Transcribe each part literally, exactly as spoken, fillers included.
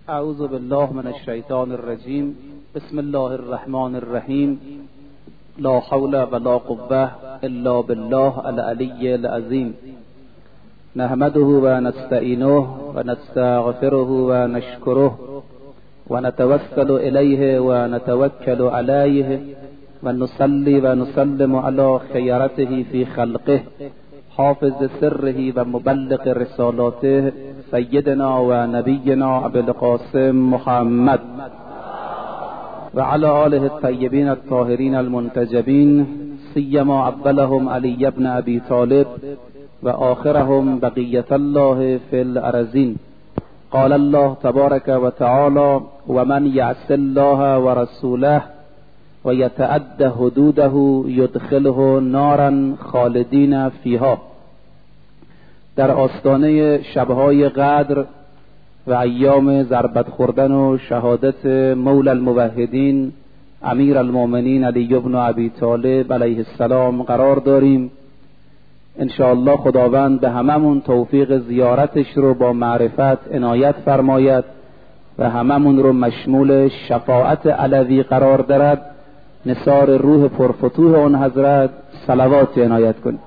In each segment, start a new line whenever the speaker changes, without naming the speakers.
اعوذ بالله من الشیطان الرجیم. بسم الله الرحمن الرحیم. لا حول ولا قوة الا بالله العلی العظیم. نحمده و نستعینه و نستغفره و نشکره و نتوسل الیه و نتوکل علیه و نصلی و نسلم علی خیرته فی خلقه حافظ سره و مبلغ رسالاته سیدنا و نبینا ابی القاسم محمد و علی آله الطیبین الطاهرین المنتجبین، سیما اولهم علی ابن ابی طالب و آخرهم بقیة الله فی الارضین. قال الله تبارک و تعالی: و من یعص الله و رسوله و یتعد حدوده یدخله نارا خالدین فیها. در آستانه شبهای قدر و ایام ضربت خوردن و شهادت مولا الموحدین امیر المؤمنین علی بن ابی طالب علیه السلام قرار داریم. انشاءالله خداوند به هممون توفیق زیارتش رو با معرفت عنایت فرماید و هممون رو مشمول شفاعت علوی قرار دارد. نثار روح پرفتوح اون حضرت صلوات عنایت کنید.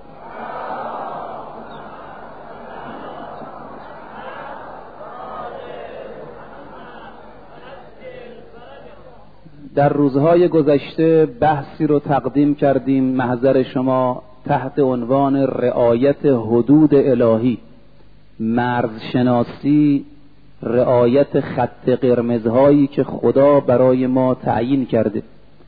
در روزهای گذشته بحثی رو تقدیم کردیم محضر شما تحت عنوان رعایت حدود الهی، مرزشناسی، رعایت خط قرمزهایی که خدا برای ما تعیین کرده.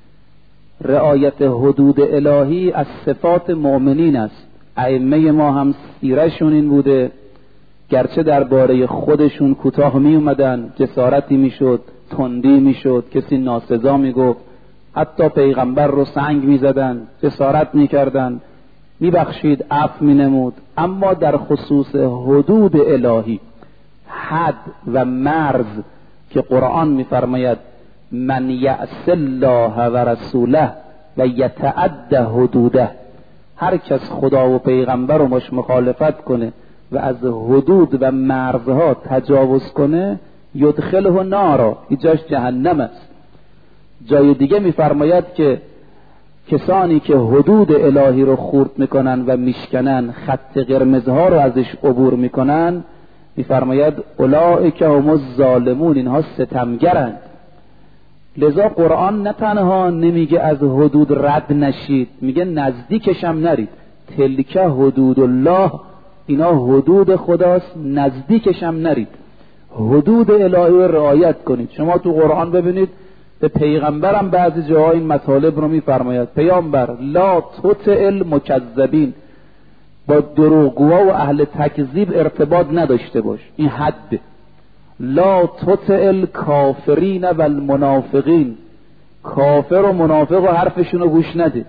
رعایت حدود الهی از صفات مؤمنین است. ائمه ما هم سیرشون این بوده، گرچه درباره خودشون کوتاه می اومدن، جسارتی میشد، تندی میشد، کسی ناسزا میگفت، حتی پیغمبر رو سنگ میزدن، جسارت میکردن، میبخشید، عفو مینمود. اما در خصوص حدود الهی، حد و مرز که قرآن میفرماید من یعص الله و رسوله و یتعد حدوده، هر کس خدا و پیغمبر رو مش مخالفت کنه و از حدود و مرزها تجاوز کنه، یدخله نارا، اینجاش جهنم است. جای دیگه میفرماید که کسانی که حدود الهی رو خورد میکنن و میشکنن، خط قرمزها رو ازش عبور میکنن، میفرماید اولئک هم الظالمون، اینها ستمگرند. لذا قرآن نه تنها نمیگه از حدود رد نشید، میگه نزدیکش هم نرید. تلک حدود الله، اینا حدود خداست، نزدیکش هم نرید. حدود الهی رو رعایت کنید. شما تو قرآن ببینید به پیغمبرم بعضی جاها این مطالب رو میفرماید. پیامبر لا تطع المکذبین، با دروغگوها و اهل تکذیب ارتباط نداشته باش، این حد. لا تطع الکافرین و المنافقین، کافر و منافق و حرفشون رو گوش نده.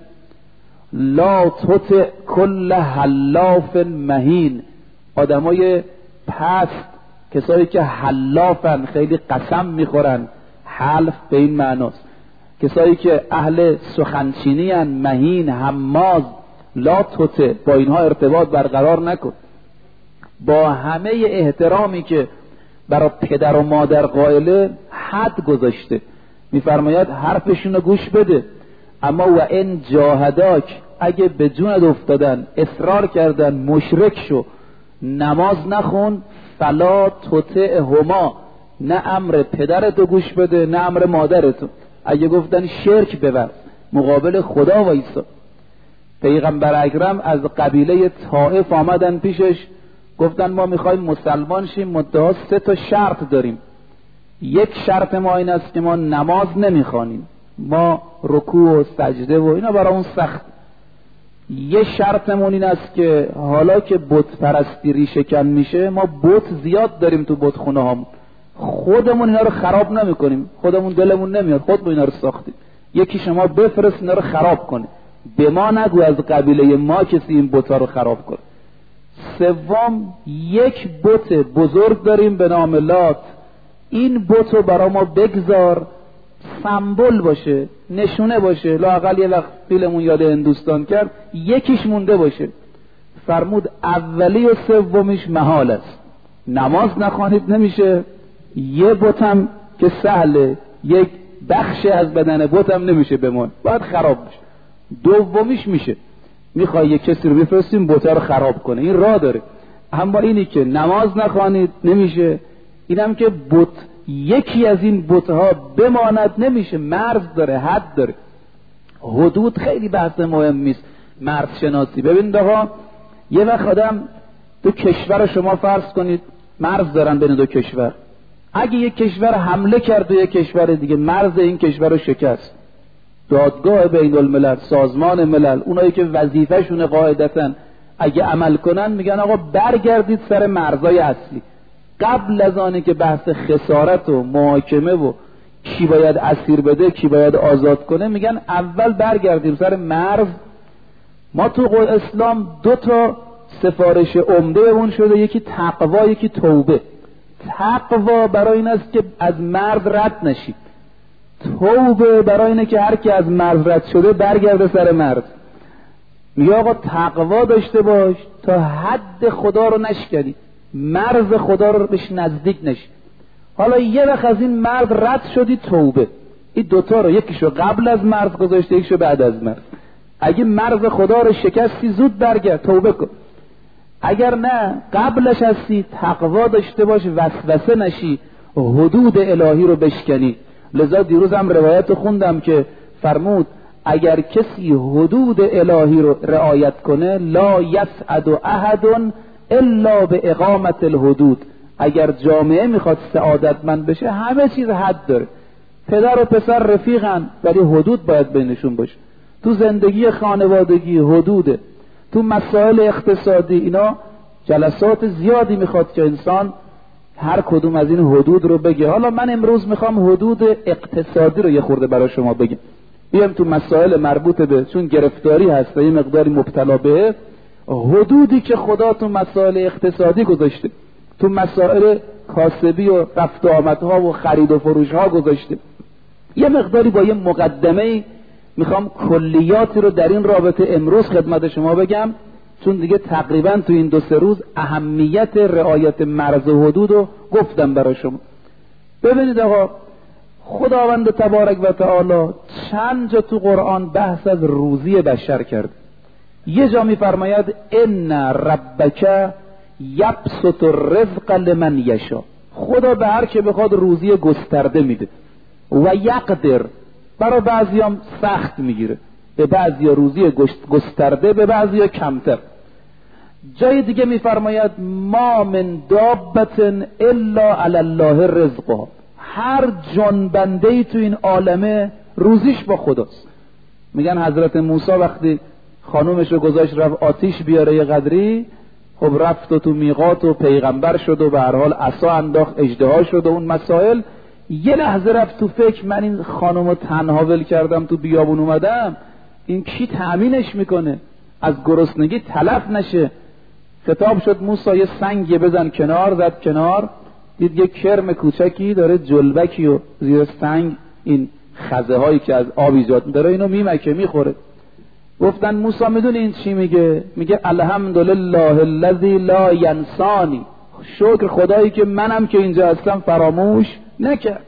لا تطع کل حلاف مهین، آدمای پست، کسایی که حلافن، خیلی قسم میخورن، حلف به این معناست، کسایی که اهل سخنچینی ان، مهین، هماز. لا تطع، با اینها ارتباط برقرار نکن. با همه احترامی که برای پدر و مادر قائله، حد گذاشته. میفرماید حرفشون رو گوش بده، اما و ان جاهداک، اگه به جونت افتادن، اصرار کردن مشرک شو، نماز نخون، فلا تطعهما، نه امر پدرتو گوش بده نه امر مادرتو. اگه گفتن شرک ببر، مقابل خدا وایسا. پیغمبر اکرم از قبیله طائف آمدن پیشش، گفتن ما میخوایم مسلمان شیم، مدعا سه تا شرط داریم. یک شرط ما این است که ما نماز نمیخوانیم، ما رکوع و سجده و اینا برامون سخت. یه شرطمون این است که حالا که بت پرستی ریشه کن میشه، ما بت زیاد داریم تو بت خونه هامون، خودمون اینا رو خراب نمیکنیم، خودمون دلمون نمیاد، خود اینا رو ساختیم. یکی شما بفرست اینا رو خراب کنه، به ما نگو از قبیله ما کسی این بت‌ها رو خراب کنه. سوم، یک بت بزرگ داریم به نام لات، این بت رو برای ما بگذار، سمبل باشه، نشونه باشه، لااقل یه وقت فیلمون یاد هندوستان کرد، یکیش مونده باشه. فرمود اولی و سومیش محال است، نماز نخوانید نمیشه، یه بتم که سهله، یک بخش از بدن بتم نمیشه بمون، باید خراب بشه. دومیش میشه میخوای یک کسی رو بفرستیم بتا رو خراب کنه، این راه داره. اما اینی که نماز نخوانید نمیشه، اینم که بت یکی از این بتها بماند نمیشه، مرز داره، حد داره. حدود خیلی بحث مهمی است، مرز شناسی. ببینید آقا، یه وقت آدم دو کشور شما فرض کنید مرز دارن بین دو کشور، اگه یک کشور حمله کرد به یک کشور دیگه، مرز این کشور رو شکست، دادگاه بین الملل، سازمان ملل، اونایی که وظیفه‌شون قاعدتاً اگه عمل کنن میگن آقا برگردید سر مرزهای اصلی. قبل از آنی که بحث خسارت و محاکمه و کی باید اسیر بده کی باید آزاد کنه، میگن اول برگردیم سر مرز. ما تو اسلام دو تا سفارش عمده اون شده، یکی تقوا یکی توبه. تقوا برای این است که از مرز رد نشید، توبه برای اینه که هر کی از مرز رد شده برگرده سر مرز. میگه آقا تقوا داشته باش تا حد خدا رو نشکنی، مرز خدا رو بهش نزدیک نشی. حالا یه وقت از این مرز رد شدی، توبه. این دوتا رو یکیشو قبل از مرز گذاشته، یکیشو بعد از مرز. اگه مرز خدا رو شکستی زود برگرد توبه کن، اگر نه قبلش هستی تقوا داشته باش، وسوسه نشی، حدود الهی رو بشکنی. لذا دیروز هم روایت خوندم که فرمود اگر کسی حدود الهی رو رعایت کنه لا یسعد احد الا به اقامت الحدود. اگر جامعه میخواد سعادتمند بشه همه چیز حد داره. پدر و پسر رفیقن ولی حدود باید بینشون باشه. تو زندگی خانوادگی حدوده، تو مسائل اقتصادی اینا جلسات زیادی میخواد که انسان هر کدوم از این حدود رو بگه. حالا من امروز میخوام حدود اقتصادی رو یه خورده برای شما بگم. بیام تو مسائل مربوط به، چون گرفتاری هست و یه مقداری مبتلا به، حدودی که خدا تو مسائل اقتصادی گذاشته، تو مسائل کاسبی و رفت و آمدها و خرید و فروش ها گذاشته. یه مقداری با یه مقدمه میخوام کلیاتی رو در این رابطه امروز خدمت شما بگم، چون دیگه تقریبا تو این دو سه روز اهمیت رعایت مرز و حدود رو گفتم برای شما. ببینید آقا، خداوند تبارک و تعالی چند جا تو قرآن بحث از روزی بشر کرد. یه جا میفرماید ان ربک یبسط الرزق لمن یشاء، خدا به هر که بخواد روزی گسترده میده. و یقدر، برای بعضیام سخت میگیره، به بعضیا روزی گسترده به بعضیا کمتر. جای دیگه میفرماید ما من دابت الا علی الله رزقها، هر جانبنده‌ای تو این عالمه روزیش با خداست. میگن حضرت موسی وقتی خانومش رو گذاشت رفت آتیش بیاره یه قدری، خب رفت و تو میقات و پیغمبر شد و به هر حال عصا انداخت اژدها شد و اون مسائل. یه لحظه رفت تو فکر، من این خانومو تنها ول کردم تو بیابون اومدم، این کی تأمینش میکنه از گرسنگی تلف نشه. خطاب شد موسی یه سنگ بزن کنار، زد کنار، دید یه کرم کوچکی داره جلبکی و زیر سنگ این خزه هایی که از آب ایجاد داره اینو میمکه میخوره. گفتن موسی میدونی این چی میگه؟ میگه الحمدلله الذی لا ینسانی، شکر خدایی که منم که اینجا هستم فراموش نکرد.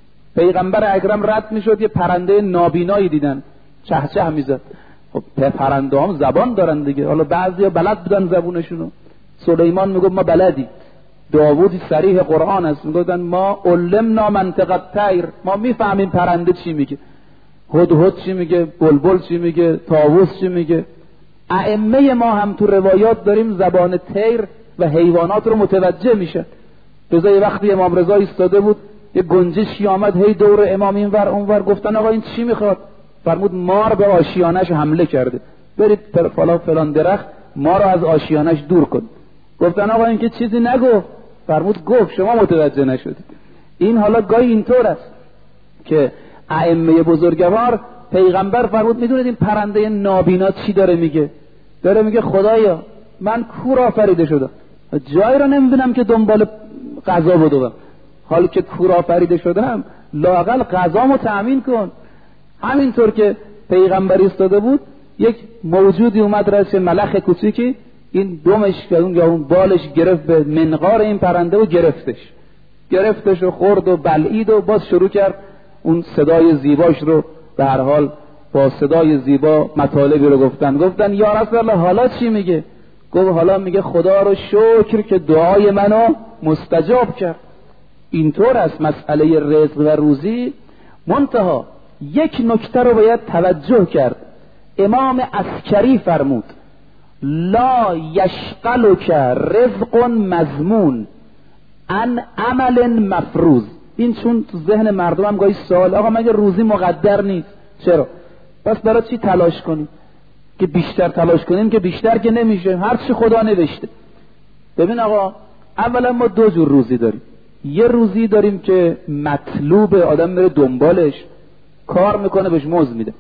پیغمبر اکرم رد میشد یه پرنده نابینایی دیدن چه چه میزد. خب پرنده هم زبان دارن دیگه، حالا بعضیا بلد بودن زبونشونو. سلیمان میگه ما بلدی. داوود صریح قرآن است میگفتن ما علمنا منطق الطیر، ما میفهمیم پرنده چی میگه، هدهد چی میگه، بلبل چی میگه، طاووس چی میگه. ائمه ما هم تو روایات داریم زبان طیر و حیوانات رو متوجه میشه. رضای وقتی امام رضا ایستاده بود یه گنجشکی آمد هی دور امام اینور اونور، گفتن آقا این چی میخواد؟ فرمود مار به آشیانش حمله کرده، برید فلان فلان درخت ما رو از آشیانش دور کن. گفتن آقا این که چیزی نگفت. فرمود گفت شما متوجه نشدید. این حالا گاهی اینطور است که ائمه بزرگوار، پیغمبر فرمود میدونید این پرنده نابینا چی داره میگه؟ داره میگه خدایا من کور آفریده شدم، جایی رو نمیبینم که دنبال غذا بدوم، حالی که کور آفریده شدم لااقل غذامو تأمین کن. همینطور که پیغمبر ایستاده بود یک موجودی اومد رأس ملخ کوچیکی، این دمش یا اون بالش گرفت به منقار این پرنده و گرفتش. گرفتش و خورد و بلعید و باز شروع کرد اون صدای زیباش رو به هر حال با صدای زیبا مطالبی رو گفتن. گفتن یا رسول الله حالا چی میگه؟ گفت حالا میگه خدا رو شکر که دعای منو مستجاب کرد. اینطور است مسئله رزق و روزی. منتها یک نکته رو باید توجه کرد. امام عسکری فرمود لا یشغلک رزق مضمون عن عمل مفروض. این چون تو ذهن مردم هم گاهی سوال، آقا مگه روزی مقدر نیست؟ چرا؟ پس برای چی تلاش کنیم؟ که بیشتر تلاش کنیم که بیشتر که نمیشه، هر چی خدا نوشته. ببین آقا، اولا ما دو جور روزی داریم. یه روزی داریم که مطلوب، آدم میره دنبالش، کار میکنه بهش مزد میده.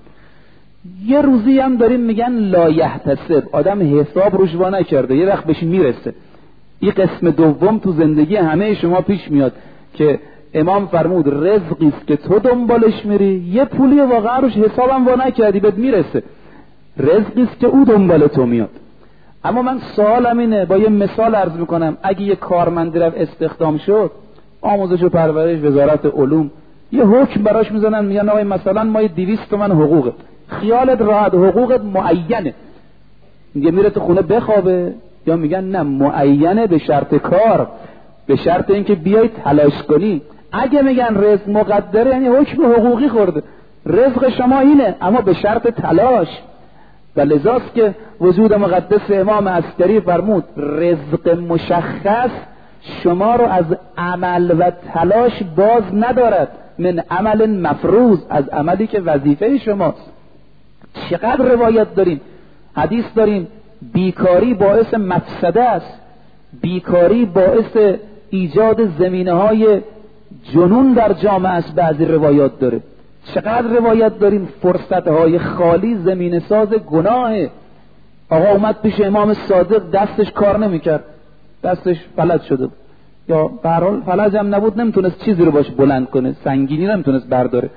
یه روزی هم داریم میگن لا یحتسب، آدم حساب روش وا نکرده، یه وقت بهش میرسه. این قسم دوم تو زندگی همه شما پیش میاد که امام فرمود رزقی است که تو دنبالش میری، یه پولی واقعا روش حسابم وا نکردی بهت میرسه. رزقی است که او دنبال تو میاد. اما من سوالم اینه، با یه مثال عرض میکنم، اگه یه کارمندی رفت استخدام شد، آموزش و پرورش، وزارت علوم، یه حکم براش میزنن، میگن آقا مثلا ما دویست تومن حقوقت، خیالت راحت، حقوقت معینه، میگه میره تو خونه بخوابه، یا میگن نه معینه به شرط کار، به شرط اینکه بیای تلاش کنی. اگه میگن رزق مقدره یعنی حکم حقوقی خورده، رزق شما اینه اما به شرط تلاش. و لذاست که وجود مقدس امام عسکری فرمود رزق مشخص شما رو از عمل و تلاش باز ندارد، من عمل مفروض، از عملی که وظیفه شماست. چقدر روایت داریم، حدیث داریم، بیکاری باعث مفسده است، بیکاری باعث ایجاد زمینه های جنون در جامعه است. بعضی روایات داره. چقدر روایت داریم فرصت های خالی زمینه ساز گناهه. آقا اومد پیش امام صادق، دستش کار نمیکرد، دستش فلج شده، یا به هر حال فلج هم نبود، نمیتونست چیزی رو باش بلند کنه، سنگینی نمیتونست برداره.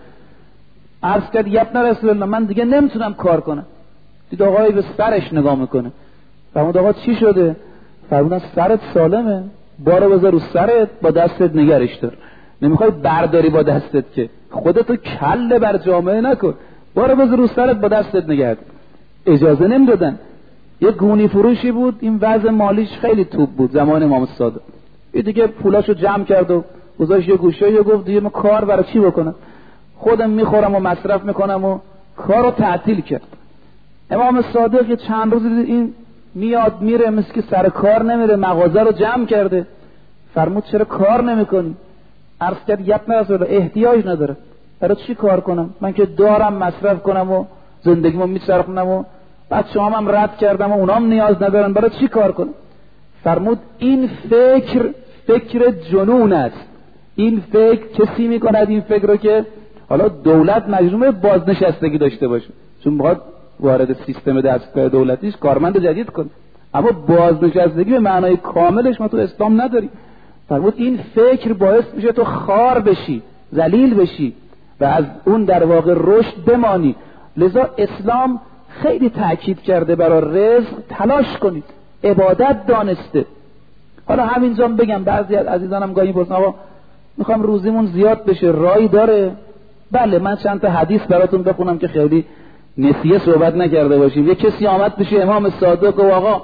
عرض کرد یا ابن رسول الله من دیگه نمیتونم کار کنم. دید آقای به سرش نگاه میکنه، فرمود آقا چی شده؟ فرمودن سرت سالمه، بارو بذار رو سرت، با دستت نگرش دار، نمیخوای برداری با دستت که خودتو کله بر جامعه نکن، بارو بذار رو سرت با دستت نگرد. اجازه نمیدادن. یه گونی فروشی بود، این وضع مالیش خیلی توپ بود زمان امام صادق، این دیگه پولاشو جمع کرد و گذاشت یه گوشه، یه گفت دیگه من کار برای چی بکنم، خودم میخورم و مصرف میکنم و کارو تعطیل کرد. امام صادق یه چند روز دید این میاد میره مثل که سر کار نمیره، مغازه رو جمع کرده. فرمود چرا کار نمیکنی؟ عرض کرد یا ابن رسول الله احتیاج نداره، برای چی کار کنم؟ من که دارم مصرف کنم و زندگیمو میچرخونم و بچه‌هام هم رد کردم و اونام نیاز ندارن، برای چی کار کنم؟ فرمود این فکر فکر جنون است. این فکر کسی میکند این فکر رو که حالا دولت مجبور بازنشستگی داشته باشه، چون میخواد وارد سیستم دستگاه دولتیش کارمند جدید کنه، اما بازنشستگی به معنای کاملش ما تو اسلام نداریم. فرمود این فکر باعث میشه تو خار بشی، ذلیل بشی و از اون در واقع رشد بمانی. لذا اسلام خیلی تأکید کرده برای رزق تلاش کنید، عبادت دانسته. حالا همینجا بگم بعضی از عزیزانم گاهی میپرسن آقا میخوام روزیمون زیاد بشه، رایی داره؟ بله، من چند تا حدیث براتون بخونم که خیلی نسیه صحبت نکرده باشیم. یه کسی آمد پیش امام صادق و آقا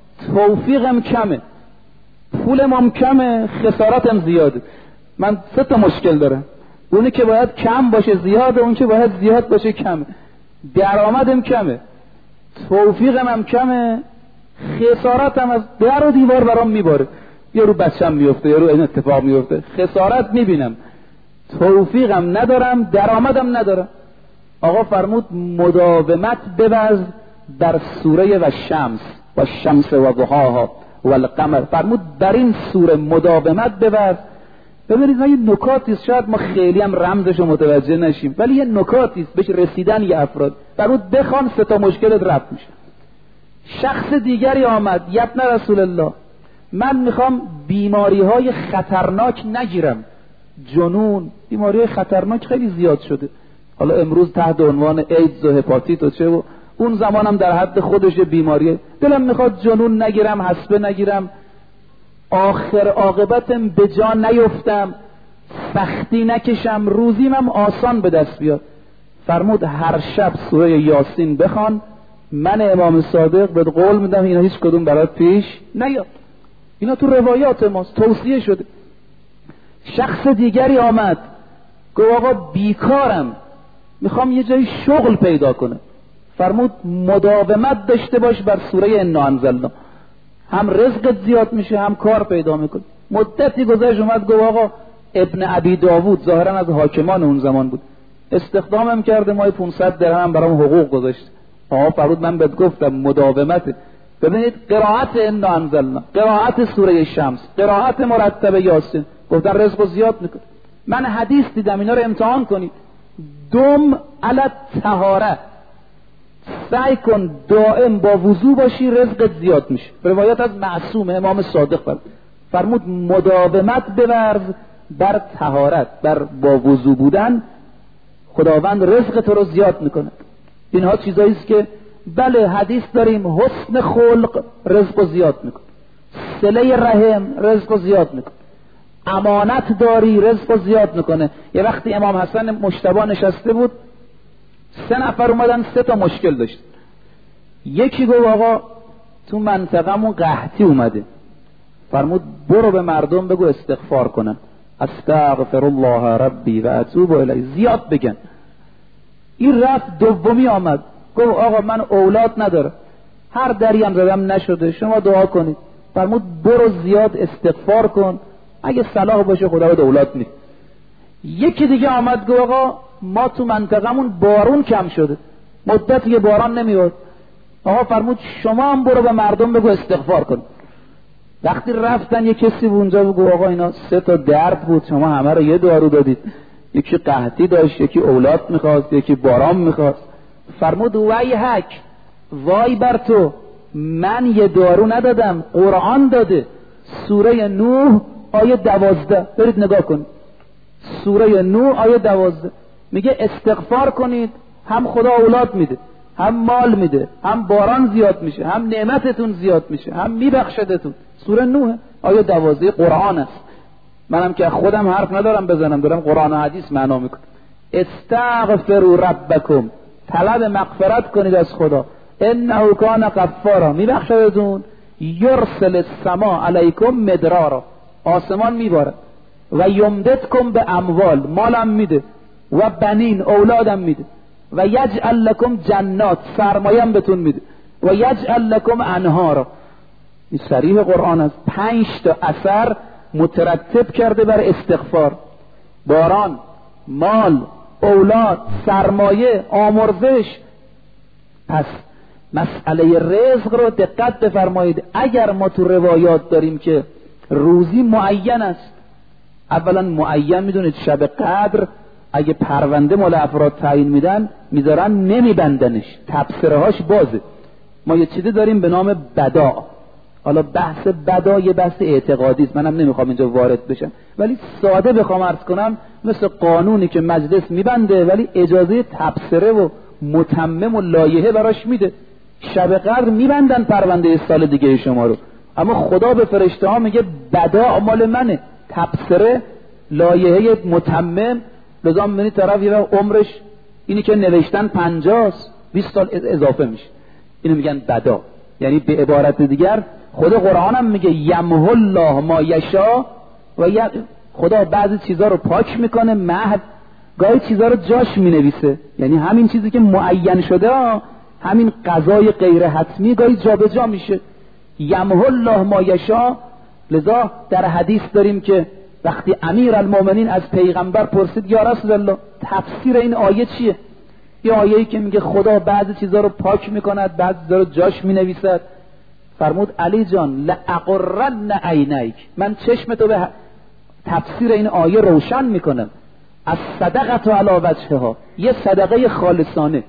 توفیقم کمه، پولم کمه، خسارتم زیاده، من سه تا مشکل دارم، اونی که باید کم باشه زیاده، اون که باید زیاد باشه کمه، درآمدم کمه، توفیقم هم کمه، خسارتم از در و دیوار برام میباره، یا رو بچم میفته یا رو این اتفاق میفته، خسارت میبینم، توفیقم ندارم، درآمدم ندارم. آقا فرمود مداومت ببرز در سوره و شمس و شمس و ضحاها و القمر. فرمود در این سوره مداومت ببرز. ببینید ما یه نکاتی است، شاید ما خیلی هم رمزش رو متوجه نشیم، ولی یه نکاتی است بهش رسیدن یه افراد. فرمود بخوان سه تا مشکلت رفع میشه. شخص دیگری آمد، یا ابن رسول الله من میخوام بیماری های خطرناک نگیرم، جنون، بیماری های خطرناک خیلی زیاد شده، حالا امروز تحت عنوان ایدز و هپاتیت و چه، و اون زمانم در حد خودش بیماریه، دلم میخواد جنون نگیرم، حسبه نگیرم. آخر عاقبتم به جا نیفتم، سختی نکشم، روزیم هم آسان به دست بیاد. فرمود هر شب سوره یاسین بخوان، من امام صادق بهت قول میدم اینا هیچ کدوم برات پیش نیاد. اینا تو روایات ماست، توصیه شده. شخص دیگری آمد گفت آقا بیکارم، میخوام یه جای شغل پیدا کنم. فرمود مداومت داشته باش بر سوره انا انزلنا، هم رزقت زیاد میشه هم کار پیدا میکنی. مدتی گذشت اومد گفت آقا ابن ابی داوود ظاهرا از حاکمان اون زمان بود، استخدامم کرده، مای پانصد درهم برام حقوق گذاشت. آقا فرمود من بهت گفتم مداومت. ببینید قرائت انا انزلنا، قرائت سوره شمس، قرائت مرتب یاسین، گفتن رزق زیاد میکنه. من حدیث دیدم اینا رو امتحان کنید. دم علی طهاره، سعی کن دائم با وضو باشی رزقت زیاد میشه. روایت از معصوم امام صادق فرمود فرمود مداومت بورز بر طهارت، بر با وضو بودن، خداوند رزق تو رو زیاد میکنه. اینها چیزایی است که بله حدیث داریم، حسن خلق رزق زیاد میکنه، صله رحم رزق زیاد میکنه، امانت داری رزق زیاد میکنه. یه وقتی امام حسن مجتبی نشسته بود، سه نفر اومدن سه تا مشکل داشت. یکی گفت آقا تو منطقه‌مون قحطی اومده. فرمود برو به مردم بگو استغفار کنن، استغفر الله ربی و اتوب الیه، زیاد بگن. این رفت دومی آمد گفت آقا من اولاد ندارم، هر دری هم زدم نشده، شما دعا کنید. فرمود برو زیاد استغفار کن، اگه صلاح باشه خدا به اولاد میده. یکی دیگه آمد گفت آقا ما تو منطقمون بارون کم شده، مدتی باران نمیاد. آقا فرمود شما هم برو به مردم بگو استغفار کن. وقتی رفتن یه کسی اونجا بگو آقا اینا سه تا درد بود، شما همه رو یه دارو دادید، یکی قحطی داشت، یکی اولاد میخواست، یکی باران میخواست. فرمود وای حک، وای بر تو، من یه دارو ندادم، قرآن داده. سوره نوح آیه دوازده، برید نگاه کنید. سوره نوح آیه دوازده میگه استغفار کنید، هم خدا اولاد میده، هم مال میده، هم باران زیاد میشه، هم نعمتتون زیاد میشه، هم میبخشدتون. سوره نوح آیه دوازده قرآن است. منم که خودم حرف ندارم بزنم، دارم قرآن و حدیث معنا میکنم. استغفروا ربکم، طلب مغفرت کنید از خدا، انه کان غفارا، میبخشدتون. یرسل السما علیکم مدرارا، آسمان میباره، و یمددکم به اموال، مالم میده، و بنین، اولادم میده، و یجعل لکم جنات، سرمایم بهتون میده، و یجعل لکم انهارا. این صریح قرآن است. پنج تا اثر مترتب کرده بر استغفار: باران، مال، اولاد، سرمایه، آمرزش. پس مسئله رزق رو دقت بفرمایید. اگر ما تو روایات داریم که روزی معین است، اولا معین میدونید شب قدر اگه پرونده مال افراد تعیین میدن میذارن نمیبندنش، تبصره هاش بازه. ما یه چیزی داریم به نام بدا. حالا بحث بدا یه بحث اعتقادی است، منم نمیخوام اینجا وارد بشم، ولی ساده بخوام عرض کنم مثل قانونی که مجلس میبنده ولی اجازه تبصره و متمم و لایحه براش میده. شب قدر میبندن پرونده سال دیگه شما رو، اما خدا به فرشته ها میگه بدا مال منه، تبصره، لایحه متمم. لذا میبینی طرف یه عمرش اینی که نوشتن پنجاست، بیست سال اضافه میشه. اینو میگن بدا. یعنی به عبارت دیگر خود قرآن هم میگه یمحو الله ما یشاء و ی... خدا بعضی چیزا رو پاک میکنه، محو، گاهی چیزا رو جاش مینویسه. یعنی همین چیزی که معین شده، همین قضای غیر حتمی گاهی جا به جا میشه. یمحو الله ما یشاء. لذا در حدیث داریم که وقتی امیر المؤمنین از پیغمبر پرسید یا رسول الله تفسیر این آیه چیه؟ یه آیه‌ای که میگه خدا بعضی چیزا رو پاک میکند، بعضی چیزا رو جاش مینویسد. فرمود علی جان لأقرن عینیک، من چشم تو به تفسیر این آیه روشن میکنم. از صدقه علی وجهها، یه صدقه خالصانه،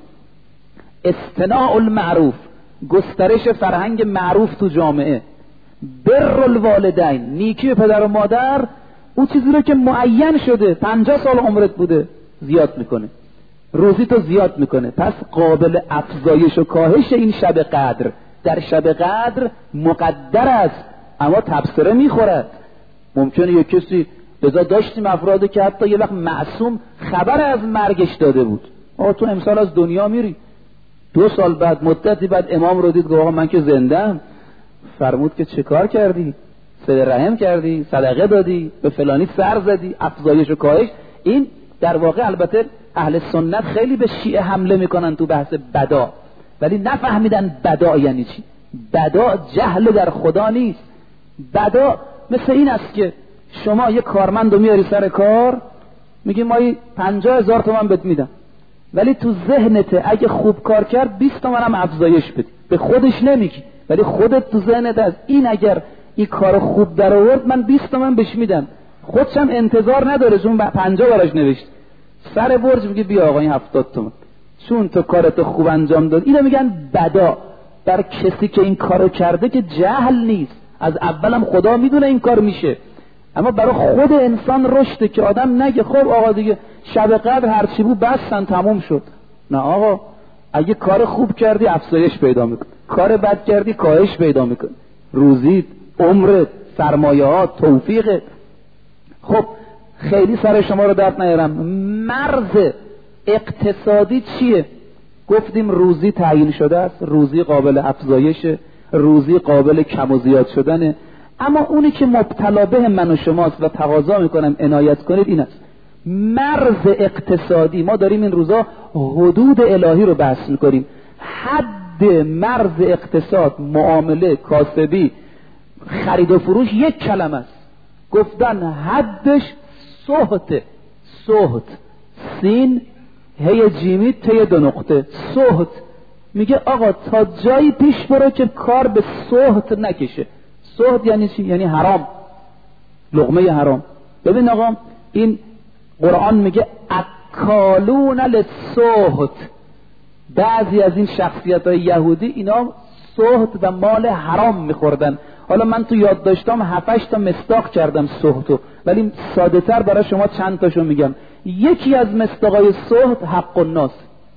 اصطناع المعروف، گسترش فرهنگ معروف تو جامعه، بر الوالدین، نیکی پدر و مادر، اون چیزی رو که معین شده پنجاه سال عمرت بوده زیاد میکنه، روزی تو زیاد میکنه. پس قابل افزایش و کاهش این شب قدر، در شب قدر مقدر است اما تبصره میخورد. ممکنه یک کسی بذار داشتیم افرادی که حتی یه وقت معصوم خبر از مرگش داده بود، آقا تو امسال از دنیا میری. دو سال بعد مدتی بعد امام رو دید، گفت آقا من که زنده‌ام. فرمود که چه کار کردی؟ صله رحم کردی، صدقه دادی، به فلانی سر زدی، افزایش و کاهش. این در واقع البته اهل سنت خیلی به شیعه حمله میکنن تو بحث بدا، ولی نفهمیدن بدا یعنی چی. بدا جهل در خدا نیست. بدا مثل این است که شما یه کارمند رو میاری سر کار، میگی ما پنجاه هزار تومن بهت میدم، ولی تو ذهنت اگه خوب کار کرد بیست تومن هم افزایش بدی. به خودش نمیگی، ولی خودت تو ذهنت از این اگر این کار خوب در آورد من بیست تومن بهش میدم. خودش هم انتظار نداره، چون پنجاه براش نوشت. سر برج میگه بیا آقا این هفتاد تومن، چون تو کارت خوب انجام داد. اینو میگن بدا. در کسی که این کارو کرده که جهل نیست، از اولم خدا میدونه این کار میشه، اما برای خود انسان رشده که آدم نگه خب آقا دیگه شب قدر هرچی بود بستن تموم شد. نه آقا، اگه کار خوب کردی افزایش پیدا میکن، کار بد کردی کاهش پیدا میکن. روزیت، عمرت، سرمایه‌ات، توفیقت. خب خیلی سر شما رو درد نیارم. مرز اقتصادی چیه؟ گفتیم روزی تعیین شده است، روزی قابل افزایشه، روزی قابل کم و زیاد شدنه. اما اونی که مبتلا به من و شماست و تقاضا میکنم عنایت کنید این است. مرز اقتصادی، ما داریم این روزا حدود الهی رو بحث میکنیم. حد مرز اقتصاد، معامله، کاسبی، خرید و فروش یک کلمه است. گفتن حدش سهت. سهت سین هی جیمی ته دو نقطه. سهت میگه آقا تا جایی پیش برو که کار به سهت نکشه. سهت یعنی چی؟ یعنی حرام، لقمه حرام. ببین آقا این قرآن میگه اکالون للسهت. بعضی از این شخصیت های یهودی اینا سهت و مال حرام میخوردن. حالا من تو یاد داشتم هفتش تا مصداق کردم سهتو، ولی ساده تر برای شما چند تاشو میگم. یکی از مصداقای سهت حق الناس.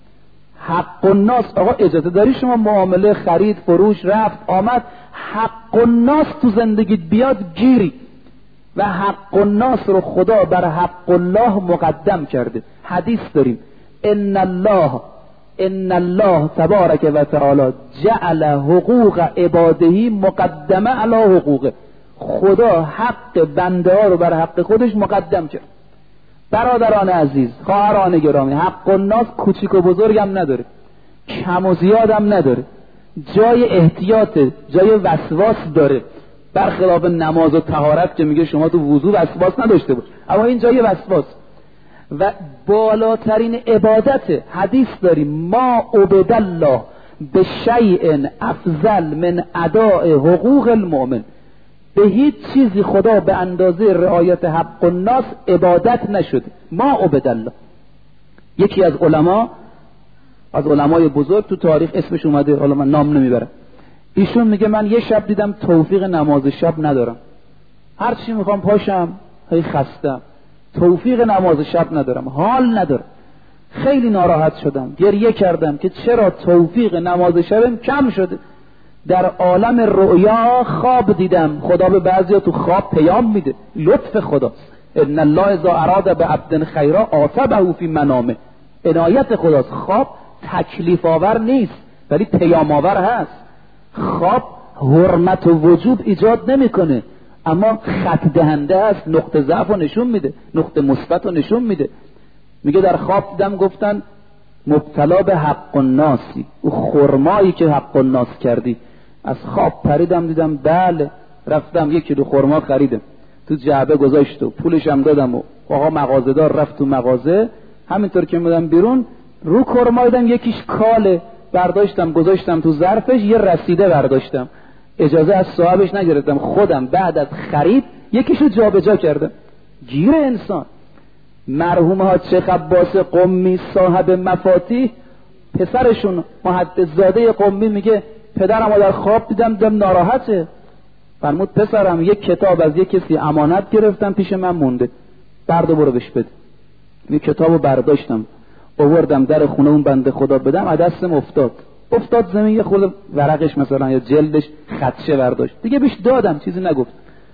حق الناس، آقا اجازه داری شما معامله، خرید، فروش، رفت، آمد، حق الناس تو زندگیت بیاد گیری. و حق الناس رو خدا بر حق الله مقدم کرده. حدیث داریم ان الله ان الله تبارک و تعالی جعل حقوق عباده مقدمه علی حقوقه. خدا حق بنده ها رو بر حق خودش مقدم کرد. برادران عزیز، خواهران گرامی، حق الناس کوچیک و بزرگ هم نداره، کم و زیاد هم نداره، جای احتیاط، جای وسواس داره. برخلاف نماز و طهارت که میگه شما تو وضو وسواس نداشته باش، اما این جای وسواس. و بالاترین عبادت، حدیث داریم ما عبد الله به شیء افضل من اداء حقوق المؤمن. به هیچ چیزی خدا به اندازه رعایت حق الناس عبادت نشده. ما عبد الله. یکی از علما، از علمای بزرگ تو تاریخ اسمش اومده، حالا من نام نمیبرم، ایشون میگه من یه شب دیدم توفیق نماز شب ندارم، هر چی میخوام پاشم هی خستم، توفیق نماز شب ندارم، حال ندارم. خیلی ناراحت شدم، گریه کردم که چرا توفیق نماز شبم کم شده. در عالم رؤیا خواب دیدم، خدا به بعضیا تو خواب پیام میده، لطف خداست. ان الله اذا اراد بعبد خیرا عاقبه فی منامه. عنایت خداست. خواب تکلیف آور نیست ولی پیام آور هست. خواب حرمت و وجوب ایجاد نمیکنه، اما خط دهنده است، نقطه ضعف رو نشون میده، نقطه مثبت رو نشون میده. میگه در خواب دیدم گفتن مبتلا به حق الناسی، او خرمایی که حق الناس کردی. از خواب پریدم دیدم بله، رفتم یک کیلو خرما خریدم، تو جعبه گذاشت و پولش هم دادم و آقا مغازه‌دار رفت تو مغازه. همینطور که میدم بیرون رو خرما دیدم یکیش کاله، برداشتم گذاشتم تو ظرفش، یه رسیده برداشتم، اجازه از صاحبش نگرفتم، خودم بعد از خرید یکیشو جابجا کردم. گیر انسان. مرحوم حاج عباس قمی صاحب مفاتیح، پسرشون محدث زاده قمی میگه پدرمو در خواب دیدم دیدم ناراحته. فرمود پسرم یک کتاب از یک کسی امانت گرفتم پیش من مونده، بردو برو بهش بده. یک کتابو برداشتم آوردم در خونه اون بنده خدا بدم، از دستم افتاد. افتاد زمین، یه خورده ورقش مثلا یا جلدش خدشه برداشت، دیگه بهش دادم، چیزی نگفت.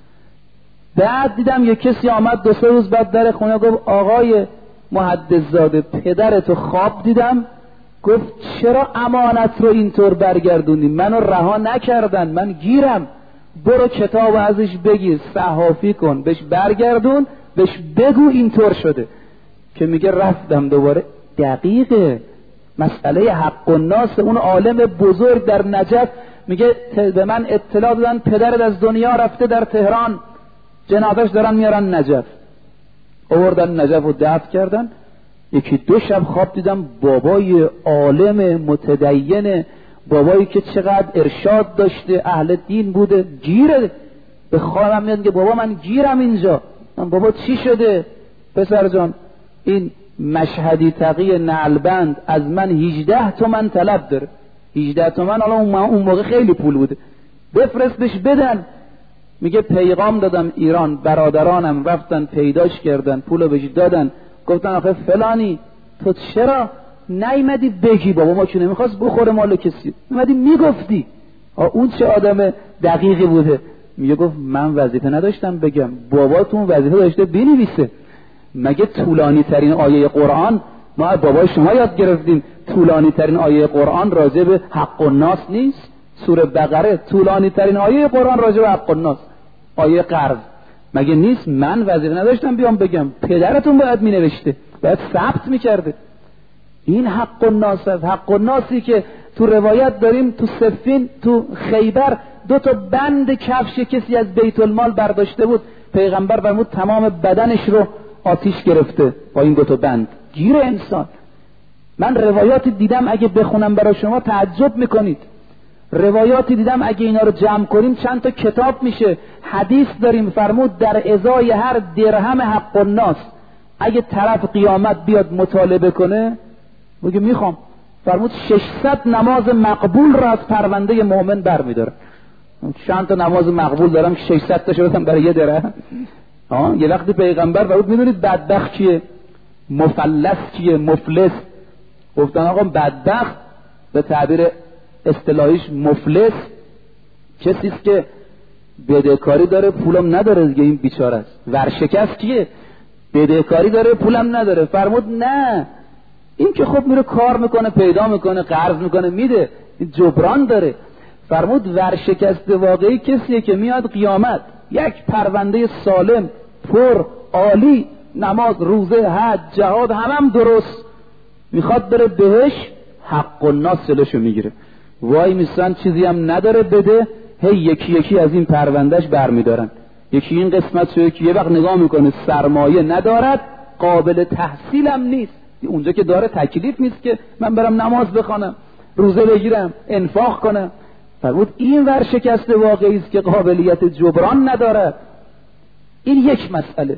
بعد دیدم یه کسی آمد دو سه روز بعد در خونه گفت آقای محدث زاده پدرتو خواب دیدم، گفت چرا امانت رو اینطور برگردوندی؟ منو رها نکردن، من گیرم، برو کتاب ازش بگیر، صحافی کن، بهش برگردون، بهش بگو اینطور شده. که میگه رفتم دوباره. دقیقه مسئله حق الناس. اون عالم بزرگ در نجف میگه به من اطلاع دادن پدرت از دنیا رفته در تهران، جنازش دارن میارن نجف. آوردن نجف و دفن کردن. یکی دو شب خواب دیدم بابای عالم متدین، بابایی که چقدر ارشاد داشته، اهل دین بوده، گیره. به خوابم میاد که بابا من گیرم اینجا. من بابا چی شده؟ پسر جان این مشهدی تقی نعلبند از من هجده تومن طلب داره. هجده تومن حالا اون موقع خیلی پول بوده، بفرست بهش بدن. میگه پیغام دادم ایران، برادرانم رفتن پیداش کردن، پولو بهش دادن، گفتن آخه فلانی تو چرا نیومدی بگی بابا ما چونه میخواست بخوره مال کسی، اومدی میگفتی. اون چه آدم دقیقی بوده. میگه گفت من وظیفه نداشتم بگم، باباتون وظیفه داشته بنویسه. مگه طولانی ترین آیه قرآن ما از بابای شما یاد گرفتیم؟ طولانی ترین آیه قرآن راجع به حق الناس نیست؟ سوره بقره طولانی ترین آیه قرآن راجع به حق الناس، آیه قرض مگه نیست؟ من وظیفه نداشتم بیام بگم، پدرتون باید می نوشته، باید ثبت می کرده. این حق الناس است. حق الناسی که تو روایت داریم تو صفین تو خیبر دو تا بند کفش کسی از بیت المال برداشته بود، پیغمبر فرمود تمام بدنش رو آتیش گرفته با این دو تا بند. گیر انسان. من روایاتی دیدم اگه بخونم برای شما تعجب میکنید. روایاتی دیدم اگه اینا رو جمع کنیم چند تا کتاب میشه. حدیث داریم فرمود در ازای هر درهم حق الناس اگه طرف قیامت بیاد مطالبه کنه بگه میخوام، فرمود ششصد نماز مقبول را از پرونده مؤمن برمیداره. چند تا نماز مقبول دارم که ششصد تاشو بدم برای یه درهم؟ آه یه وقتی پیغمبر فرمود میدونید بدبخت کیه؟ مفلس کیه؟ مفلس. گفتن آقا بدبخت به تعبیر اصطلاحیش مفلس کسی است که بدهکاری داره پولم نداره دیگه، این بیچاره است. ورشکست کیه؟ بدهکاری داره پولم نداره. فرمود نه، این که خب میره کار میکنه، پیدا میکنه، قرض میکنه، میده، این جبران داره. فرمود ورشکست واقعی کسیه که میاد قیامت یک پرونده سالم پر عالی، نماز روزه حج جهاد همم هم درست، میخواد بره بهش، حق الناس جلوشو میگیره. وای میسن چیزی هم نداره بده، هی یکی یکی از این پروندهش برمیدارن. یکی این قسمت شو، یکی یه وقت نگاه میکنه سرمایه ندارد، قابل تحصیلم نیست. اونجا که داره تکلیف نیست که من برم نماز بخوانم، روزه بگیرم، انفاق کنم. فرمود این ورشکست واقعی است که قابلیت جبران نداره. این یک مسئله.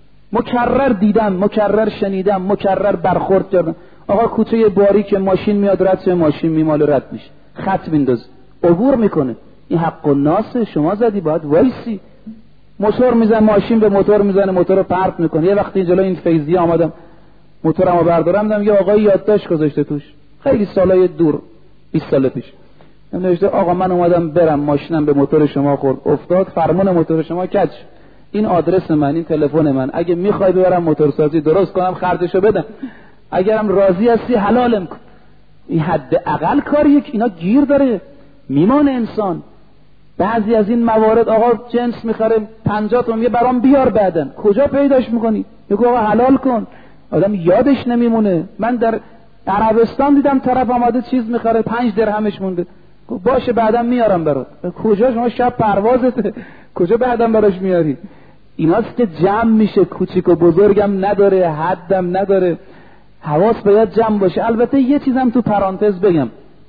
مکرر دیدم، مکرر شنیدم، مکرر برخورد کردم. آقا کوچه باری که ماشین میاد رد شه، ماشین میماله رد میشه، خط میندازه، عبور میکنه. این حق الناس شما زدی، باید وایسی. موتور میزنه، ماشین به موتور میزنه، موتور رو پرت میکنه. یه وقتی جلوی این فیضی آمدم موتورمو بردارم، دیدم یه آقای یادداشت گذاشته توش، خیلی سالای دور، بیست سال پیش نوشته آقا من اومدم برم ماشینم به موتور شما خورد افتاد، فرمون موتور شما کج، این آدرس من، این تلفن من، اگه میخوای ببرم موتورسازی درست کنم خرجشو بدم، اگرم راضی هستی حلالم کن. این حد اقل کاریه که اینا گیر داره، میمانه انسان. بعضی از این موارد آقا جنس میخره پنجاه تومن، یه برام بیار بعدن، کجا پیداش میکنی؟ میگه آقا حلال کن. آدم یادش نمیمونه. من در عربستان دیدم طرف آماده چیز میخره پنج درهمش مونده، باشه بعدم میارم برات. کجا شما شب پروازته، کجا بعدم براش میاری؟ ایناست که جمع میشه، کوچیک و بزرگم نداره، حدم نداره. حواس باید جمع باشه. البته یه چیزم تو پرانتز بگم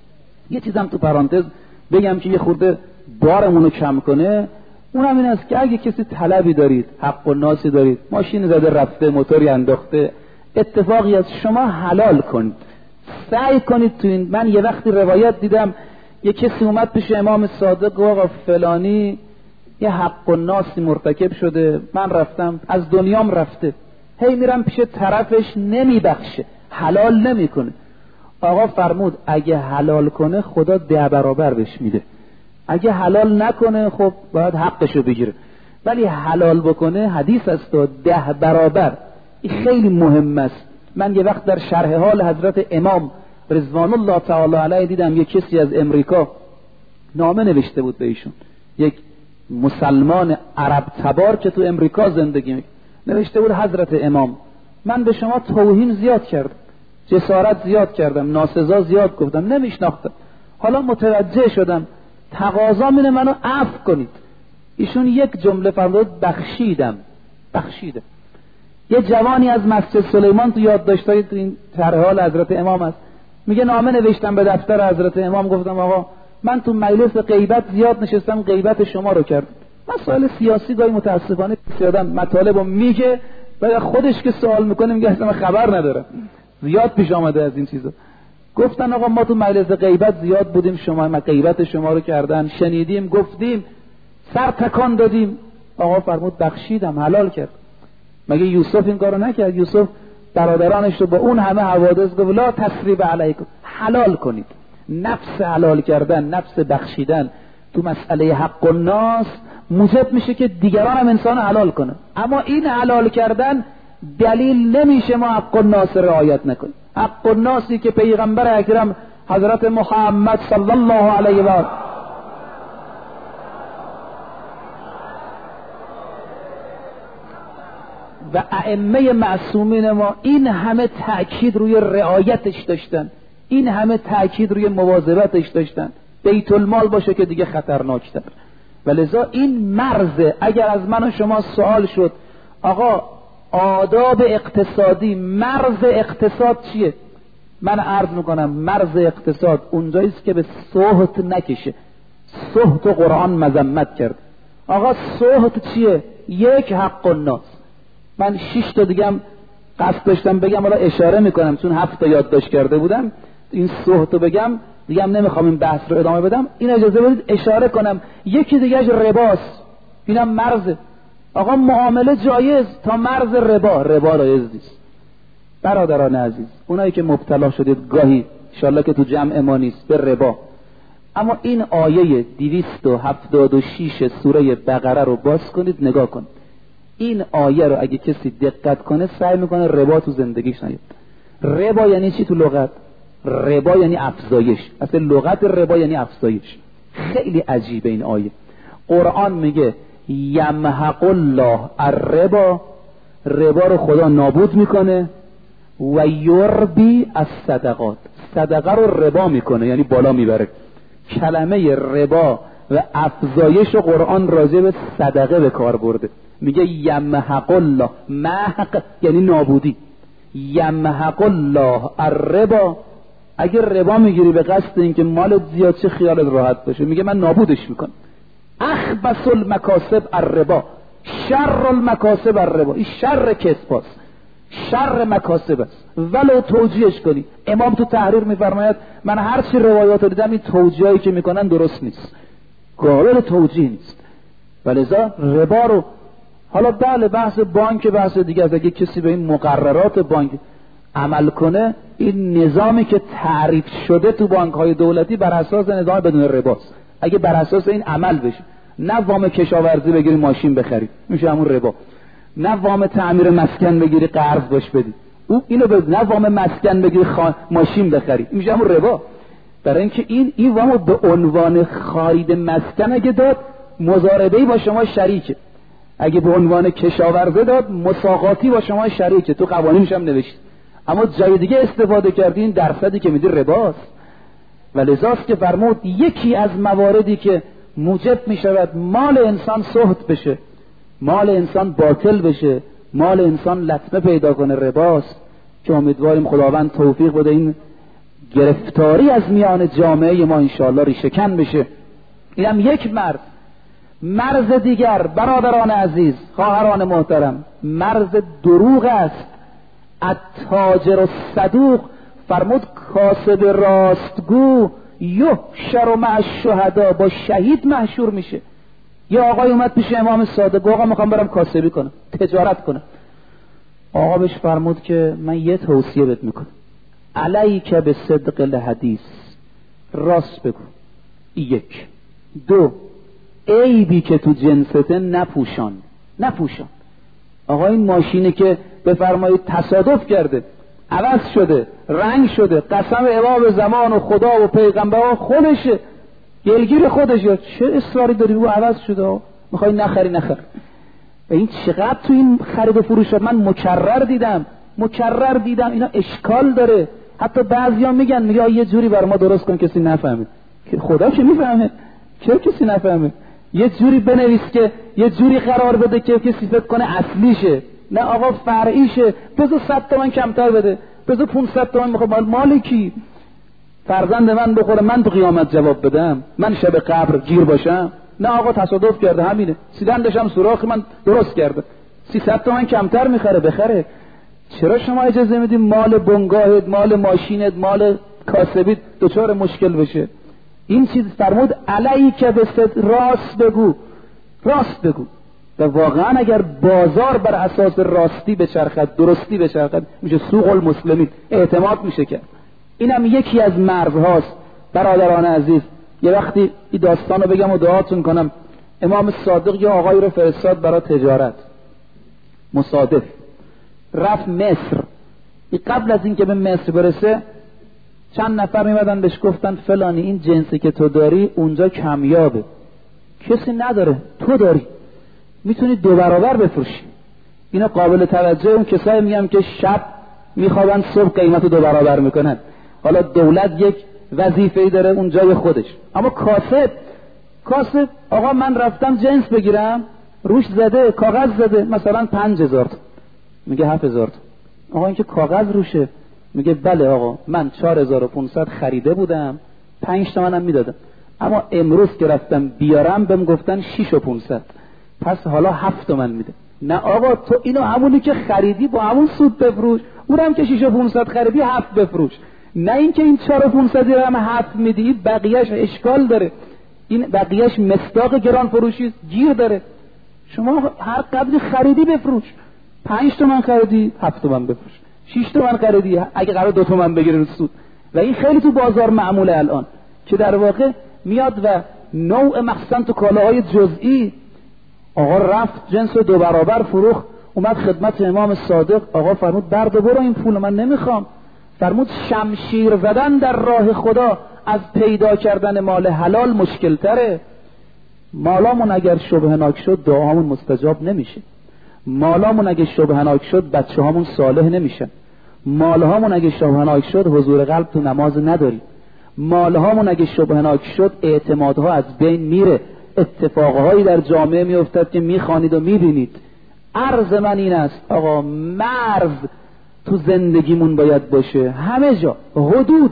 یه چیزم تو پرانتز بگم که یه خورده بارمونو کم کنه. اونم این است که اگه کسی طلبی دارید، حق الناسی دارید، ماشین زده رفته، موتوری انداخته، اتفاقی از شما حلال کنید، سعی کنید تو این. من یه وقتی روایت دیدم یه کسی اومد پیش امام صادق و آقا فلانی یه حق الناسی مرتکب شده، من رفتم از دنیام رفته، هی میرم پیش طرفش نمیبخشه، حلال نمیکنه. آقا فرمود اگه حلال کنه خدا ده برابر بهش میده، اگه حلال نکنه خب باید حقشو بگیره، ولی حلال بکنه حدیث است و ده برابر. این خیلی مهم است. من یه وقت در شرح حال حضرت امام رضوان الله تعالی علیه دیدم یک کسی از امریکا نامه نوشته بود به ایشون، یک مسلمان عرب تبار که تو امریکا زندگی میکنه، نوشته بود حضرت امام من به شما توهین زیاد کردم، جسارت زیاد کردم، ناسزا زیاد گفتم، نمیشناختم، حالا متوجه شدم، تقاضا اینه منو عفو کنید. ایشون یک جمله فرمود بخشیدم بخشیدم. یه جوانی از مسجد سلیمان تو یادداشتای تو این طرح حال حضرت امام است، میگه نامه نوشتم به دفتر حضرت امام، گفتم آقا من تو مجلس غیبت زیاد نشستم، غیبت شما رو کردم. مسائل سیاسی گاهی متاسفانه پیشادم مطالبو میگه و خودش که سوال میکنه میگه اصلا خبر ندارم، زیاد پیش آمده از این چیزا. گفتن آقا ما تو مجلس غیبت زیاد بودیم، شما ما غیبت شما رو کردن، شنیدیم، گفتیم، سر تکان دادیم. آقا فرمود بخشیدم، حلال کرد. مگه یوسف این کارو نکرد؟ یوسف برادرانش رو با اون همه حوادث گفت لا تسریب علیکم، حلال کنید. نفس حلال کردن، نفس بخشیدن تو مسئله حق الناس موجب میشه که دیگران هم انسان حلال کنه. اما این حلال کردن دلیل نمیشه ما حق الناس رعایت نکنیم. حق الناسی که پیغمبر اکرم حضرت محمد صلی الله علیه و آله و ائمه معصومین ما این همه تأکید روی رعایتش داشتن، این همه تأکید روی مواظبتش داشتن. بیت المال باشه که دیگه خطرناکتر. ولذا این مرزه. اگر از من و شما سوال شد آقا آداب اقتصادی، مرز اقتصاد چیه؟ من عرض میکنم مرز اقتصاد اونجاییست که به سهت نکشه. سهت و قرآن مذمت کرد. آقا سهت چیه؟ یک، حق الناس. من شش تا دیگه هم قصد داشتم بگم، حالا اشاره میکنم چون هفت تا یادداشت کرده بودم، این سهت رو بگم دیگه هم نمیخوام این بحث رو ادامه بدم. این اجازه بدید اشاره کنم. یکی دیگهش رباست، اینم مرزه. آقا معامله جایز تا مرز ربا، ربا رایز نیست. برادران عزیز، اونایی که مبتلا شدید گاهی انشالله که تو جمع ما نیست به ربا، اما این آیه دویست و هفتاد و شش سوره بقره رو باز کنید نگاه کنید. این آیه رو اگه کسی دقت کنه سعی میکنه ربا تو زندگیش نیاد. ربا یعنی چی تو لغت؟ ربا یعنی افزایش. اصلا لغت ربا یعنی افزایش. خیلی عجیبه این آیه. قرآن میگه یمحق الله الربا، ربا رو خدا نابود میکنه، و یربی الصدقات، صدقه رو ربا میکنه یعنی بالا میبره. کلمه ربا و افزایش قرآن راجع به صدقه به کار برده. میگه یمحق الله، محق یعنی نابودی، یمحق الله الربا. اگر ربا میگیری به قصد اینکه مالت زیاد چه خیالت راحت باشه، میگه من نابودش میکنم. اخبث المکاسب الربا، شر المکاسب الربا. این شر کسباست، شر مکاسب است. ولو توجیهش کنی. امام تو تحریر میفرماید من هر چی روایات رو دیدم این توجیهایی که میکنن درست نیست، قابل توجیه نیست. ولذا ربا رو، حالا بله بحث بانک بحث دیگه است. اگه کسی به این مقررات بانک عمل کنه، این نظامی که تعریف شده تو بانک های دولتی بر اساس نظام بدون رباست. اگه بر اساس این عمل بشه، نه وام کشاورزی بگیری ماشین بخری میشه همون ربا، نه وام تعمیر مسکن بگیری قرض باش بدی او اینو بده، نه وام مسکن بگیری خان... ماشین بخری میشه همون ربا. برای اینکه این این وامو به عنوان خرید مسکن اگه داد، مضاربه‌ای با شما شریکه. اگه به عنوان کشاورزه داد، مساقاتی با شما شریکه، تو قوانینش هم نوشته. اما جای دیگه استفاده کردین درصدی که میدی رباست. ولذاست که فرمود یکی از مواردی که موجب میشود مال انسان سهت بشه، مال انسان باطل بشه، مال انسان لطمه پیدا کنه، رباست. که امیدواریم خداوند توفیق بده این گرفتاری از میان جامعه ما انشاءالله ریشه‌کن بشه. اینم یک مرز. مرز دیگر برادران عزیز، خواهران محترم، مرز دروغ است. التاجر الصدوق فرمود کاسب راستگو یحشر مع الشهدا، با شهید محشور میشه. یه آقای اومد پیش امام صادق، آقا میخوام برم کاسبی کنم، تجارت کنم. آقا بهش فرمود که من یه توصیه بهت میکنم، علیک به صدق الحدیث، راست بگو. یک. دو، عیبی که تو جنسته نپوشان نپوشان. آقا این ماشینی که بفرمایید تصادف کرده، عوض شده، رنگ شده، قسم امام زمان و خدا و پیغمبر خودشه، گلگیر خودشه، چه اصراری داری بگو عوض شده؟ میخوای نخری نخر. و این چقدر تو این خرید و فروش من مکرر دیدم مکرر دیدم اینا اشکال داره. حتی بعضیا میگن میگه یه جوری بر ما درست کن کسی نفهمه. که خدا که میفهمه، چرا کسی نفهمه؟ یه جوری بنویس که یه جوری قرار بده که کسی فکر کنه اصلیشه. نه آقا فرعیشه. بذار صد تومن کمتر بده، بذار پانصد تومن میخواد. مال کی؟ فرزند من بخوره من تو قیامت جواب بدم؟ من شب قبر گیر باشم؟ نه آقا تصادف کرده همینه، سیلندش هم سوراخ من درست کرده، سیصد تومن کمتر میخره بخره. چرا شما اجازه میدیم مال بنگاهت، مال ماشینت، مال کاسبیت دچار مشکل بشه؟ این چیز فرمود علیک به صدق، راست بگو راست بگو. و واقعا اگر بازار بر اساس راستی بچرخد، درستی بچرخد، میشه سوق المسلمین، اعتماد میشه کرد. اینم یکی از مرزهاست. برادران عزیز، یه وقتی این داستان رو بگم و دعاتون کنم. امام صادق یه آقایی رو فرستاد برای تجارت، مصادف رفت مصر. قبل از این که به مصر برسه چند نفر میمدن بهش گفتن فلانی این جنسی که تو داری اونجا کمیابه، کسی نداره، تو داری، میتونی دو برابر بفروشی. اینا قابل توجه اون کسایی میگم که شب میخوابن صبح قیمت دو برابر میکنن. حالا دولت یک وظیفه‌ای داره اون جای خودش، اما کاسب کاسب آقا من رفتم جنس بگیرم، روش زده کاغذ زده مثلا پنج هزار تا، میگه هفت هزار تا. آقا این که کاغذ روشه. میگه بله آقا من چهار هزار و پانصد خریده بودم، پنج تومنم میدادم، اما امروز که رفتم بیارم بهم گفتن شش و پانصد، پس حالا هفت تومن میده. نه آقا تو اینو همونی که خریدی با همون سود بفروش، اونم که شش و پانصد خریدی هفت بفروش. نه اینکه این چهار و پانصد رو هم هفت میدی، بقیهش اشکال داره، این بقیهش مصداق گران فروشی گیر داره. شما هر قدری خریدی بفروش. پنج تومن خریدی هفت تومن بفروش، شش تومن خریدی اگه قرار دو تومن بگیری رو سود. و این خیلی تو بازار معموله الان، که در واقع میاد و نوع مخصوصا تو کالاهای جزئی، آقا رفت جنس دو برابر فروخت، اومد خدمت امام صادق، آقا فرمود برد برو این پول من نمیخوام. فرمود شمشیر زدن در راه خدا از پیدا کردن مال حلال مشکل تره. مالامون اگر شبهناک شد دعامون مستجاب نمیشه. مالامون اگه شبهناک شد بچه هامون صالح نمیشن. مالهامون اگه شبهناک شد حضور قلب تو نماز نداری. مالهامون اگه شبهناک شد اعتمادها از بین میره. اتفاقهایی در جامعه میافتد که میخوانید و میبینید. عرض من این است آقا، مرز تو زندگیمون باید باشه، همه جا حدود.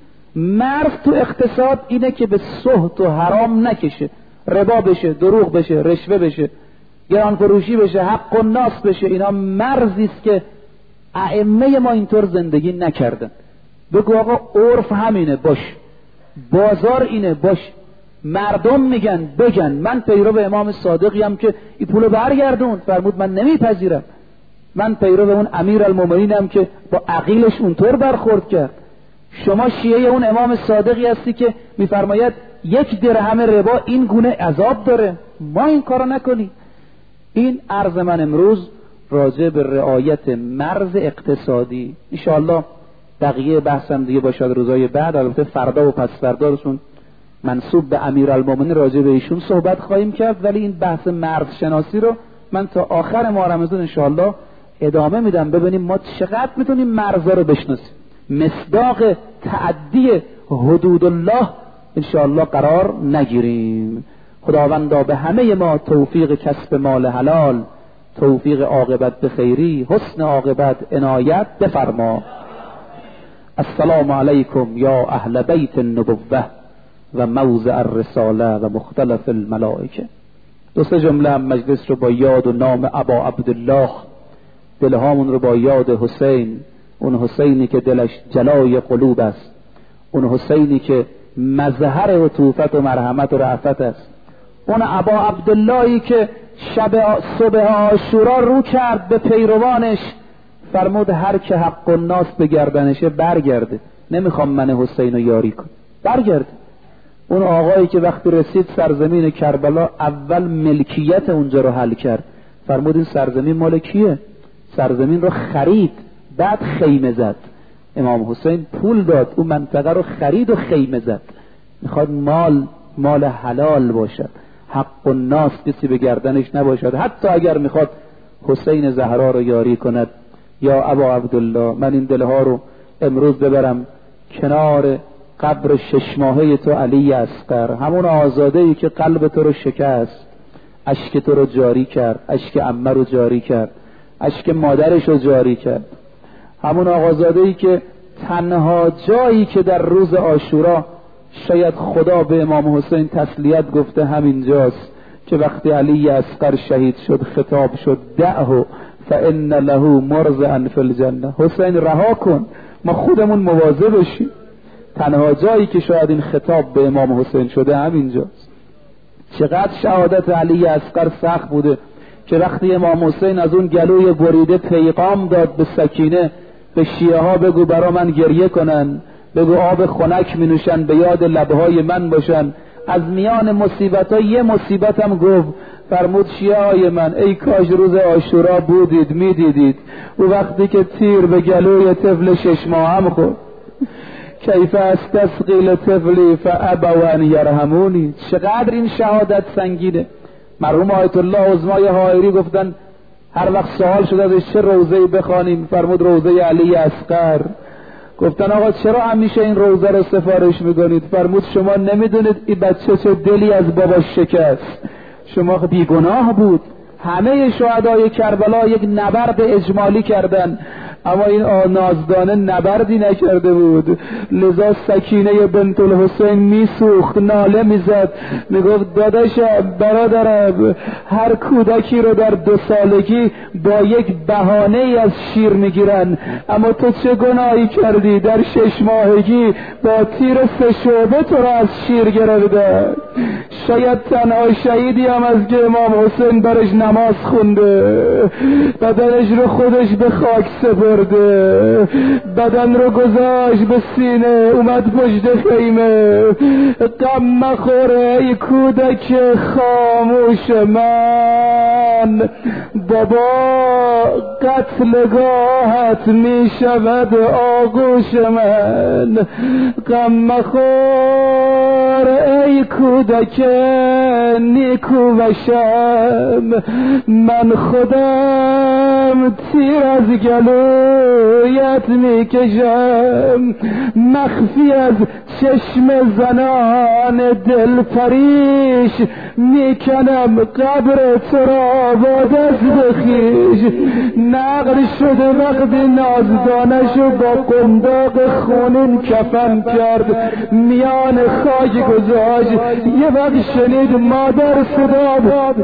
مرز تو اقتصاد اینه که به سحت و حرام نکشه، ربا بشه، دروغ بشه، رشوه بشه، گران فروشی بشه، حق و ناس بشه. اینا مرزی است که ائمه ما اینطور زندگی نکردن. بگو آقا عرف همینه باش، بازار اینه باش، مردم میگن بگن. من پیرو امام صادقی ام که این پولو برگردون. فرمود من نمیپذیرم. من پیرو اون امیر المومنینم که با عقیلش اونطور برخورد کرد. شما شیعه اون امام صادقی هستی که میفرماید یک درهم ربا این گونه عذاب داره، ما این کارو نکنی. این عرض من امروز راجع به رعایت مرز اقتصادی. انشاءالله بقیه بحثم دیگه باشد روزهای بعد، البته فردا و پس فرداشون منسوب به امیرالمومنین راجع به ایشون صحبت خواهیم کرد. ولی این بحث مرز شناسی رو من تا آخر ماه رمضان انشاءالله ادامه میدم، ببینیم ما چقدر میتونیم مرزا رو بشناسیم، مصداق تعدی حدود الله انشاءالله قرار نگیریم. خداوندا به همه ما توفیق کسب مال حلال، توفیق عاقبت به خیری، حسن عاقبت عنایت بفرما. السلام علیکم یا اهل بیت النبوه و موضع الرساله و مختلف الملائکه. دو سه جمله مجلس رو با یاد و نام ابا عبدالله، دلهامون رو با یاد حسین، اون حسینی که دلش جلای قلوب است، اون حسینی که مظهر عطوفت و مرحمت و رأفت است، اون ابا عبداللهی که شب صبح عاشورا رو کرد به پیروانش، فرمود هر که حق الناس به گردنشه برگرده، نمیخوام من حسین رو یاری کن، برگرده. اون آقایی که وقتی رسید سرزمین کربلا اول ملکیت اونجا رو حل کرد، فرمود این سرزمین مال کیه؟ سرزمین رو خرید، بعد خیمه زد. امام حسین پول داد، اون منطقه رو خرید و خیمه زد. میخواد مال مال حلال باشد، حق الناس کسی به گردنش نباشد. حتی اگر میخواد حسین زهرا رو یاری کند، یا ابا عبدالله من این دلها رو امروز ببرم کنار قبر شش ماهه تو علی اصغر، همون آزاده‌ای که قلب تو رو شکست، اشک تو رو جاری کرد، اشک عمه رو جاری کرد، اشک مادرش رو جاری کرد، همون آقازاده‌ای که تنها جایی که در روز عاشورا شاید خدا به امام حسین تسلیت گفته همینجاست که وقتی علی اصغر شهید شد خطاب شد دعه فان له مرضعا فی الجنه، حسین رها کن ما خودمون مواظب بشیم. تنها جایی که شاید این خطاب به امام حسین شده همینجاست. چقدر شهادت علی اصغر سخت بوده که وقتی امام حسین از اون گلوی بریده پیغام داد به سکینه به شیعه ها بگو برا من گریه کنن، بگو آب خنک می نوشن به یاد لبهای من باشن، از میان مصیبت ها یه مصیبت هم گفت، فرمود شیعه های من ای کاش روز عاشورا بودید می دیدید و وقتی که تیر به گلوی طفل شش ماه هم خورد، کیف استسقیل طفلی فابوا ان یرحمونی. چقدر این شهادت سنگینه. مرحوم آیت الله عظمای حائری گفتن هر وقت سوال شد ازش چه روضه‌ای بخوانیم، فرمود روضه علی اصغر. گفتن آقا چرا همیشه این روضه رو سفارش میکنید؟ فرمود شما نمیدونید این بچه چه دلی از باباش شکست، شما بیگناه بود. همه شهدای کربلا یک نبرد اجمالی کردن، اما این نازدانه نبردی نکرده بود. لذا سکینه بنت الحسین میسوخت، ناله میزد، میگفت داداشم برادرم، هر کودکی رو در دو سالگی با یک بهانه ای از شیر میگیرن، اما تو چه گناهی کردی در شش ماهگی با تیر سه شعبه تو رو از شیر گرفته؟ شاید تنها شهیدی هم از که امام حسین برش نماز خونده، بدنش رو خودش به خاک سپرده، بدن رو گذاشت به سینه اومد پشت خیمه. غم مخوره ای کودک خاموش من، بابا قتلگاهت می شود آغوش من. غم مخور ای کودک نیکو وشم، من خودم تیر از گلویت می کشم، مخفی از چشم زنان دل پریش می کنم قبر تو را با دست خیش. نقل شده وقتی نازدانشو با قنداق خونین کفن کرد، میان خاک گذاشت. یه وقت شنید مادر صدا بود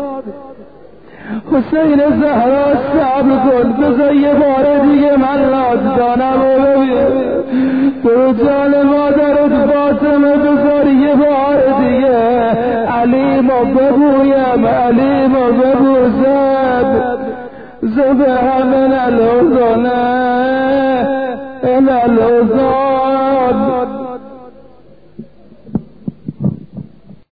حسین زهرا صبر کن، بذار یه بار دیگه من نازدانم رو ببین، تو جان مادرت فاطمه بذار یه بار دیگه علیمو بگویم، علیمو بگو زد زبه همین الوزانه این الوزانه